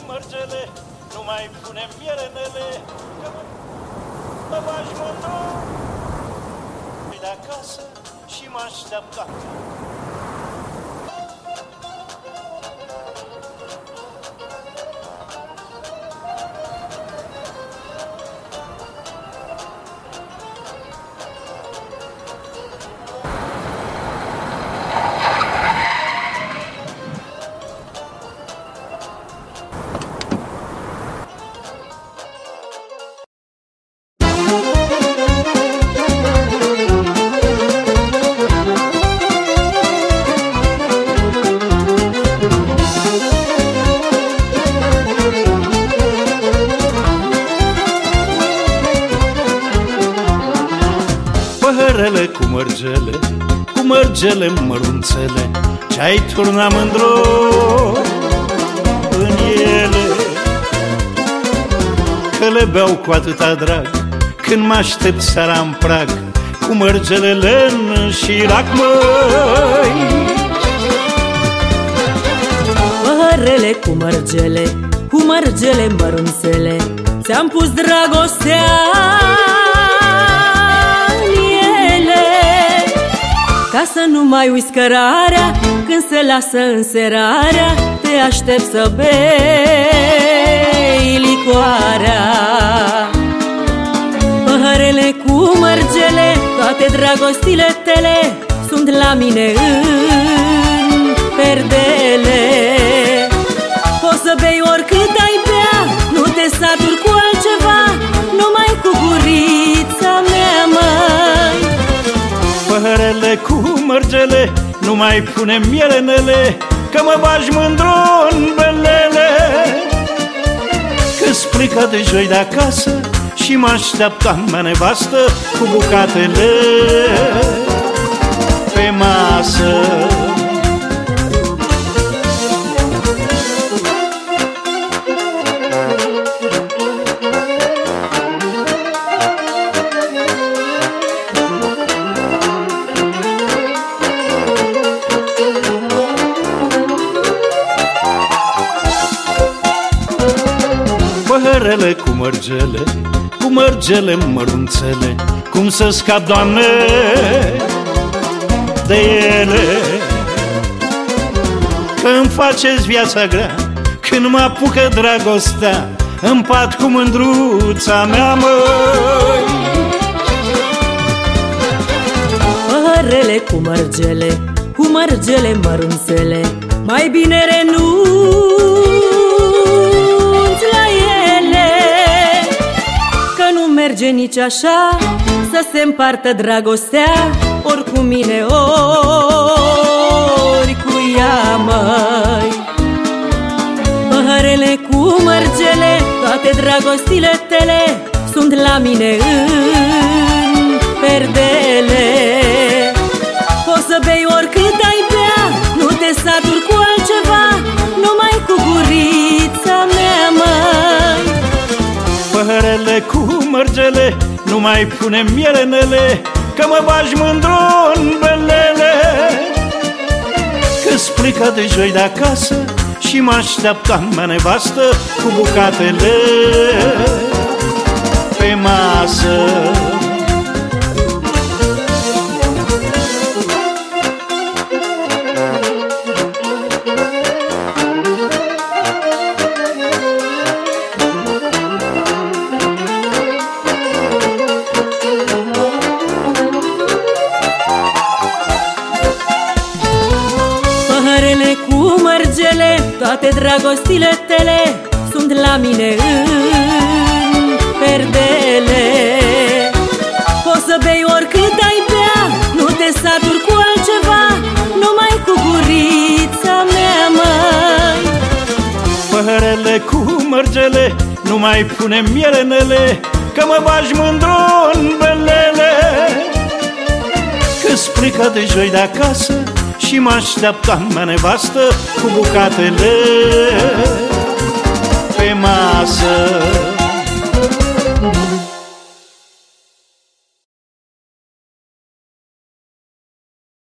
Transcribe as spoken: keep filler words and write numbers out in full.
mărgele, nu mai punem mierenele, că mă faci mândru. De acasă și mă așteaptă. Păhărele cu mărgele, cu mărgele mărunțele, ce-ai turnat mândru în ele, că le beau cu atâta drag când mă aștept seara în prag, cu mărgelele în șirac, măi. Păhărele cu mărgele, cu mărgele mărunțele, ți-am pus dragostea ca să nu mai uiți cărarea când se lasă înserarea, te aștept să bei licoarea. Păhărele cu mărgele, toate dragostile tale sunt la mine în perdele. Poți să bei oricât ai bea, nu te saturi cu altceva, numai cu gurița mea, măi. Păhărele cu mărgele, nu mai punem mierenele, că mă bagi mândru în belele. Că-s plică de joi de acasă și mă așteaptă mea nevastă cu bucatele pe masă. Păhărele cu mărgele, cu mărgele mărunțele, cum să scap, Doamne, de ele. Că-mi faceți viața grea când mă apucă dragostea în pat cu mândruța mea, măi. Păhărele cu mărgele, cu mărgele mărunțele, mai bine renunț la ele, că nu merge nici așa să se împartă dragostea, ori cu mine, ori cu ea, măi. Păhărele cu mărgele, toate dragostile tale sunt la mine în perdele. Poți să bei oricât ai bea, nu te saturi cu altceva, numai cu gurița mea, măi. Păhărele cu mărgele, nu mai punem mierenele, că mă bagi mândru în belele. Că-s plică de joi de acasă și mă așteaptă mea nevastă cu bucatele pe masă. Păhărele cu mărgele, toate dragostile tale sunt la mine în perdele. Poți să bei oricât ai bea, nu te saturi cu altceva, numai cu gurița mea, măi. Păhărele cu mărgele, nu mai punem mierenele, că mă bagi mândru în belele. Că-s plică de joi de acasă și mă așteaptă mea nevastă cu bucatele pe masă.